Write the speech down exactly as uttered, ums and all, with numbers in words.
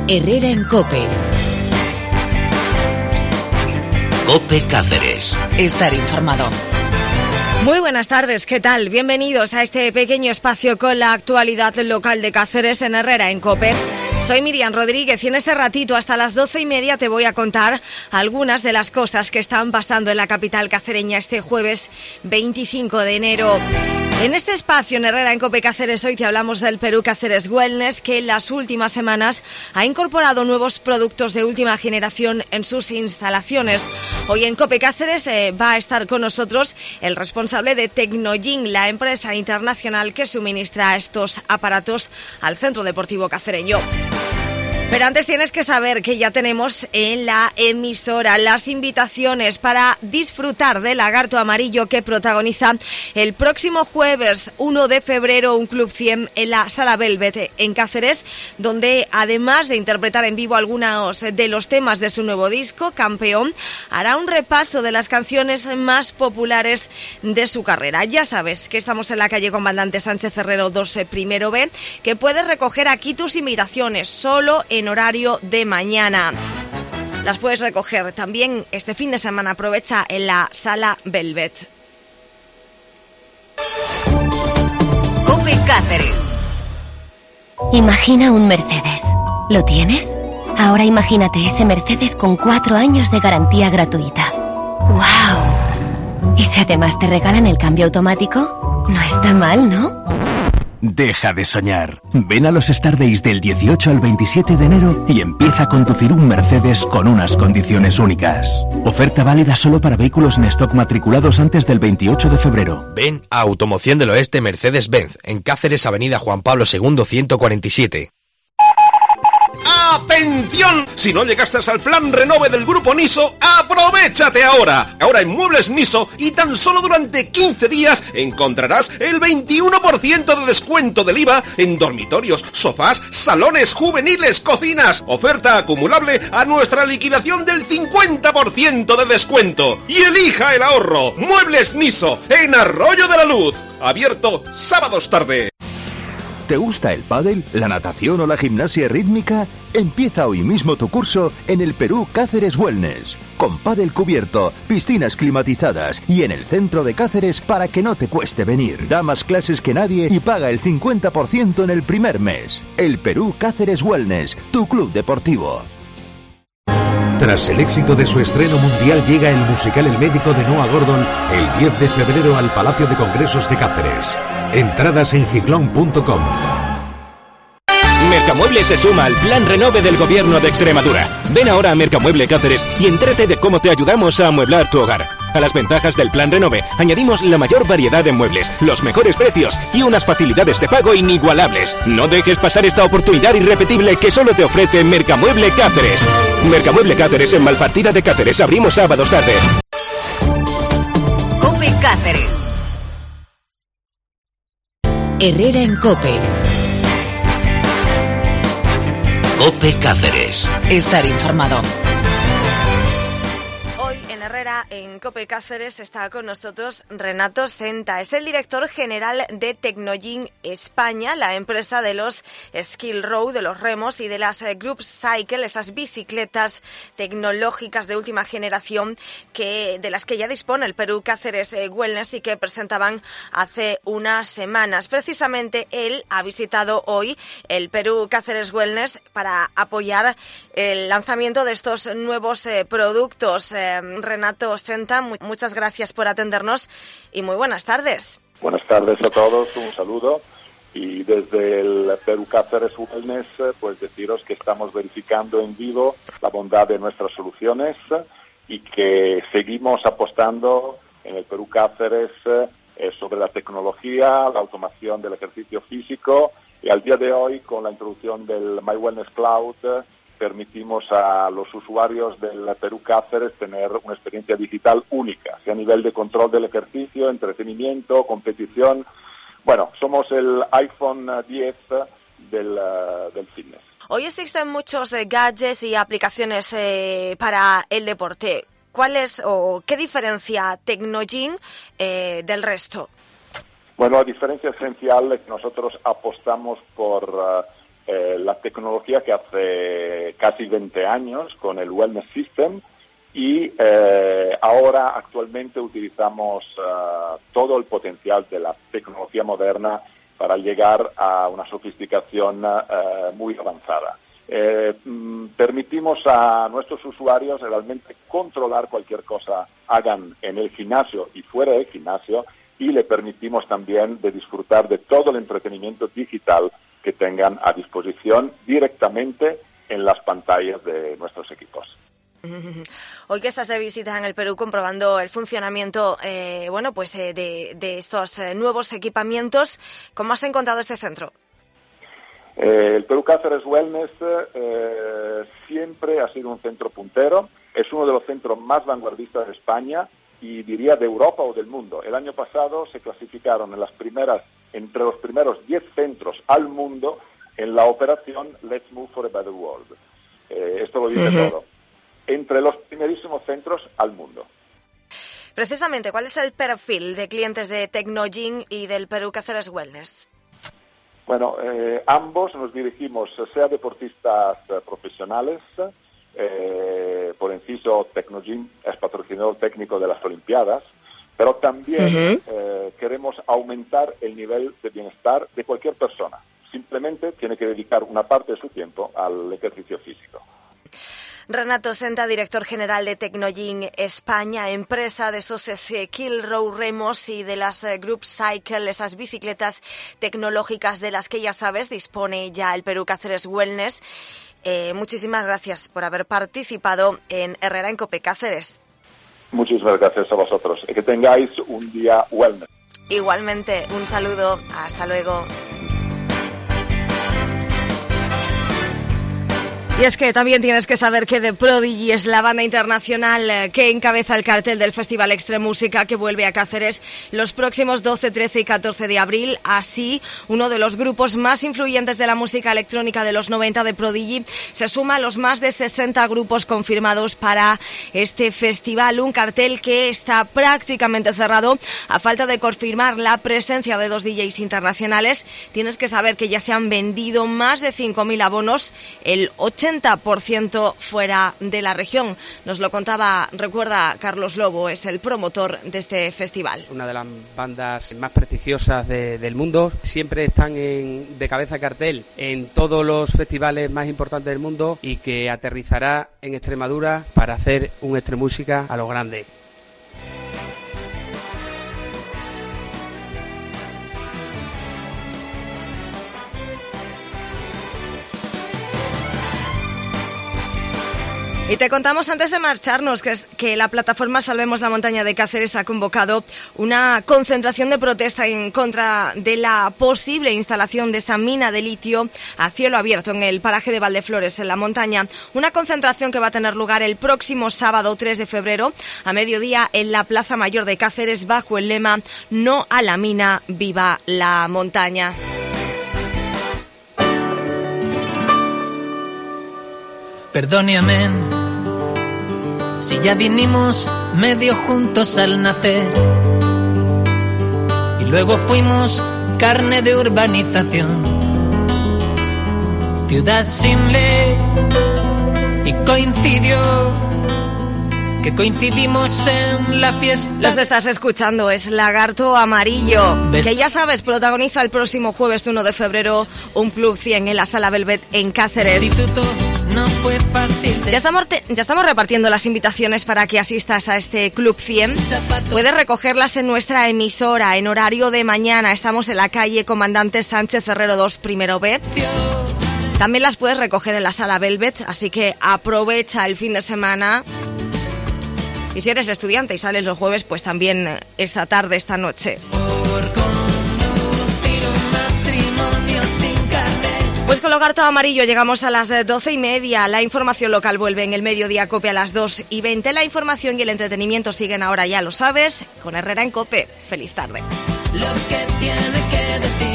Herrera en COPE. COPE Cáceres. Estar informado. Muy buenas tardes, ¿qué tal? Bienvenidos a este pequeño espacio con la actualidad local de Cáceres en Herrera en COPE. Soy Miriam Rodríguez y en este ratito hasta las doce y media te voy a contar algunas de las cosas que están pasando en la capital cacereña este jueves veinticinco de enero. En este espacio en Herrera en COPE Cáceres hoy te hablamos del Perú Cáceres Wellness, que en las últimas semanas ha incorporado nuevos productos de última generación en sus instalaciones. Hoy en COPE Cáceres eh, va a estar con nosotros el responsable de Tecnogym, la empresa internacional que suministra estos aparatos al Centro Deportivo Cacereño. Pero antes tienes que saber que ya tenemos en la emisora las invitaciones para disfrutar del Lagarto Amarillo que protagoniza el próximo jueves uno de febrero un Club cien en la Sala Velvet en Cáceres, donde además de interpretar en vivo algunos de los temas de su nuevo disco, Campeón, hará un repaso de las canciones más populares de su carrera. Ya sabes que estamos en la calle Comandante Sánchez Herrero dos primero B, que puedes recoger aquí tus invitaciones solo en en horario de mañana. Las puedes recoger también este fin de semana. Aprovecha en la Sala Velvet. COPE Cáceres. Imagina un Mercedes. ¿Lo tienes? Ahora imagínate ese Mercedes con cuatro años de garantía gratuita. ¡Wow! ¿Y si además te regalan el cambio automático? No está mal, ¿no? Deja de soñar. Ven a los Star Days del dieciocho al veintisiete de enero y empieza a conducir un Mercedes con unas condiciones únicas. Oferta válida solo para vehículos en stock matriculados antes del veintiocho de febrero. Ven a Automoción del Oeste Mercedes-Benz, en Cáceres, Avenida Juan Pablo segundo ciento cuarenta y siete. ¡Atención! Si no llegaste al plan Renove del Grupo Niso, ¡aprovéchate ahora! Ahora en Muebles Niso y tan solo durante quince días encontrarás el veintiuno por ciento de descuento del I V A en dormitorios, sofás, salones juveniles, cocinas. Oferta acumulable a nuestra liquidación del cincuenta por ciento de descuento. Y elija el ahorro. Muebles Niso, en Arroyo de la Luz. Abierto sábados tarde. ¿Te gusta el pádel, la natación o la gimnasia rítmica? Empieza hoy mismo tu curso en el Perú Cáceres Wellness. Con pádel cubierto, piscinas climatizadas y en el centro de Cáceres para que no te cueste venir. Da más clases que nadie y paga el cincuenta por ciento en el primer mes. El Perú Cáceres Wellness, tu club deportivo. Tras el éxito de su estreno mundial, llega el musical El médico de Noah Gordon el diez de febrero al Palacio de Congresos de Cáceres. Entradas en giclón punto com. Mercamueble se suma al Plan Renove del Gobierno de Extremadura. Ven ahora a Mercamueble Cáceres y entérate de cómo te ayudamos a amueblar tu hogar. A las ventajas del Plan Renove añadimos la mayor variedad de muebles, los mejores precios y unas facilidades de pago inigualables. No dejes pasar esta oportunidad irrepetible que solo te ofrece Mercamueble Cáceres. Mercamueble Cáceres en Malpartida de Cáceres. Abrimos sábados tarde. COPE Cáceres. Herrera en COPE. COPE Cáceres. Estar informado. En COPE Cáceres está con nosotros Renato Senta, es el director general de Tecnogym España, la empresa de los Skill Row, de los remos y de las Group Cycle, esas bicicletas tecnológicas de última generación que de las que ya dispone el Perú Cáceres Wellness y que presentaban hace unas semanas. Precisamente él ha visitado hoy el Perú Cáceres Wellness para apoyar el lanzamiento de estos nuevos eh, productos. Eh, Renato Senta, muchas gracias por atendernos y muy buenas tardes. Buenas tardes a todos, un saludo. Y desde el Perú Cáceres Wellness, pues deciros que estamos verificando en vivo la bondad de nuestras soluciones y que seguimos apostando en el Perú Cáceres eh, sobre la tecnología, la automación del ejercicio físico y al día de hoy con la introducción del My Wellness Cloud permitimos a los usuarios del Perú Cáceres tener una experiencia digital única, sea a nivel de control del ejercicio, entretenimiento, competición. Bueno, somos el iPhone diez del, uh, del fitness. Hoy existen muchos eh, gadgets y aplicaciones eh, para el deporte. ¿Cuál es o qué diferencia Tecnogym eh, del resto? Bueno, la diferencia esencial es que nosotros apostamos por uh, eh, la tecnología que hace casi veinte años con el Wellness System y eh, ahora actualmente utilizamos uh, todo el potencial de la tecnología moderna para llegar a una sofisticación uh, muy avanzada. Eh, mm, permitimos a nuestros usuarios realmente controlar cualquier cosa hagan en el gimnasio y fuera del gimnasio, y le permitimos también de disfrutar de todo el entretenimiento digital que tengan a disposición directamente en las pantallas de nuestros equipos. Hoy que estás de visita en el Perú comprobando el funcionamiento eh, bueno, pues eh, de, de estos eh, nuevos equipamientos, ¿cómo has encontrado este centro? Eh, el Perú Cáceres Wellness eh, siempre ha sido un centro puntero, es uno de los centros más vanguardistas de España y diría de Europa o del mundo. El año pasado se clasificaron en las primeras, entre los primeros diez centros al mundo en la operación Let's Move for a Better World. Eh, esto lo dice uh-huh. todo. Entre los primerísimos centros al mundo. Precisamente, ¿cuál es el perfil de clientes de Tecnogym y del Perú Cáceres Wellness? Bueno, eh, ambos nos dirigimos, sea deportistas eh, profesionales, eh, por inciso, Tecnogym es patrocinador técnico de las Olimpiadas, pero también uh-huh. eh, queremos aumentar el nivel de bienestar de cualquier persona. Simplemente tiene que dedicar una parte de su tiempo al ejercicio físico. Renato Senta, director general de Tecnogym España, empresa de esos Kilrow Remos y de las Group Cycle, esas bicicletas tecnológicas de las que ya sabes dispone ya el Perú Cáceres Wellness. Eh, muchísimas gracias por haber participado en Herrera en Cope Cáceres. Muchísimas gracias a vosotros y que tengáis un día wellness. Igualmente, un saludo, hasta luego. Y es que también tienes que saber que The Prodigy es la banda internacional que encabeza el cartel del Festival Extremúsica que vuelve a Cáceres los próximos doce, trece y catorce de abril. Así, uno de los grupos más influyentes de la música electrónica de los noventa, The Prodigy, se suma a los más de sesenta grupos confirmados para este festival. Un cartel que está prácticamente cerrado a falta de confirmar la presencia de dos D Js internacionales. Tienes que saber que ya se han vendido más de cinco mil abonos, el ochenta por ciento fuera de la región. Nos lo contaba, recuerda, Carlos Lobo, es el promotor de este festival. Una de las bandas más prestigiosas de, del mundo, siempre están en, de cabeza cartel en todos los festivales más importantes del mundo y que aterrizará en Extremadura para hacer un Extremúsica a lo grande. Y te contamos antes de marcharnos que, es, que la plataforma Salvemos la Montaña de Cáceres ha convocado una concentración de protesta en contra de la posible instalación de esa mina de litio a cielo abierto en el paraje de Valdeflores, en la montaña. Una concentración que va a tener lugar el próximo sábado tres de febrero a mediodía en la Plaza Mayor de Cáceres bajo el lema No a la mina, viva la montaña. Perdone, amén, si ya vinimos medio juntos al nacer y luego fuimos carne de urbanización, ciudad sin ley, y coincidió que coincidimos en la fiesta. Los estás escuchando, es Lagarto Amarillo, ¿ves? Que ya sabes, protagoniza el próximo jueves uno de febrero un Club cien en la Sala Velvet en Cáceres. Instituto. No fue fácil de... Ya estamos, te, ya estamos repartiendo las invitaciones para que asistas a este Club cien. Puedes recogerlas en nuestra emisora en horario de mañana. Estamos en la calle Comandante Sánchez Herrero dos, primero B. También las puedes recoger en la Sala Velvet, así que aprovecha el fin de semana. Y si eres estudiante y sales los jueves, pues también esta tarde, esta noche. Pues con Lagarto Amarillo llegamos a las doce y media. La información local vuelve en el Mediodía Cope a las dos y veinte. La información y el entretenimiento siguen ahora, ya lo sabes, con Herrera en Cope. Feliz tarde. Lo que tiene que decir.